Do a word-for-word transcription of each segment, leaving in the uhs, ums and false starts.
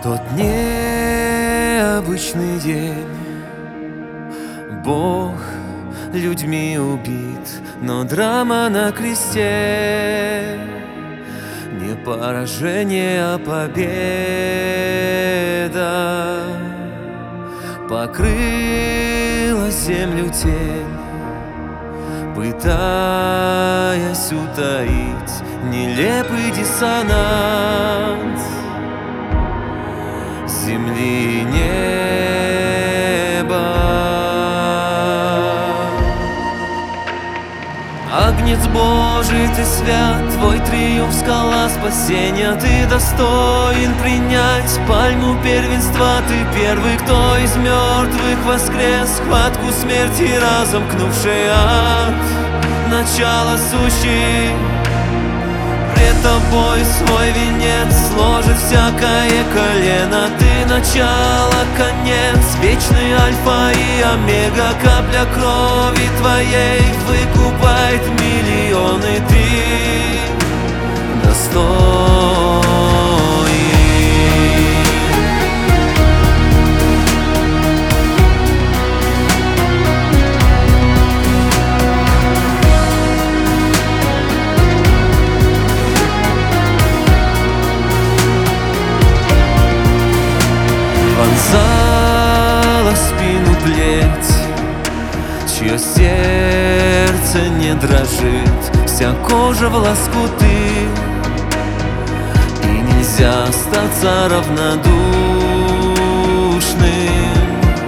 Тот необычный день, Бог людьми убит, но драма на кресте. Не поражение, а победа покрыла землю тень, пытаясь утаить нелепый диссонанс земли и неба. Агнец Божий, ты свят, твой триумф, скала спасения. Ты достоин принять пальму первенства. Ты первый, кто из мертвых воскрес, схватку смерти разомкнувший ад, начало сущий. Пред тобой свой венец сложит всякое колено. Ты начало, конец, вечный альфа и омега. Капля крови твоей выкупает миллионы. Ты достоин. Вонзала спину плеть, чье сердце не дрожит, вся кожа в лоскуты, и нельзя остаться равнодушным.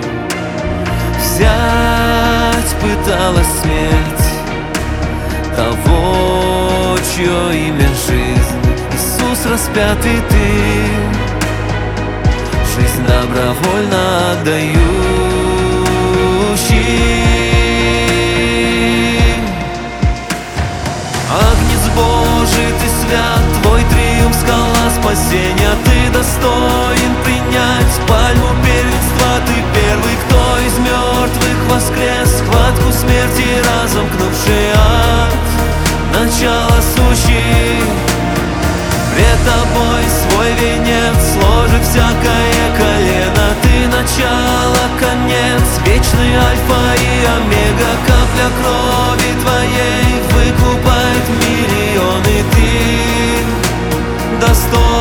Взять пыталась смерть того, чье имя жизнь, Иисус распятый ты, жизнь добровольно отдающий. Агнец Божий, ты свят, твой триумф, скала спасения. Ты достоин принять пальму первенства. Ты первый, кто из мертвых воскрес, схватку смерти разомкнувший ад, начало сущий. Пред тобой свой венец сложит всякое колено. Ты начало, конец, вечный альфа и омега. Капля крови твоей выкупает миллионы. Ты достоин.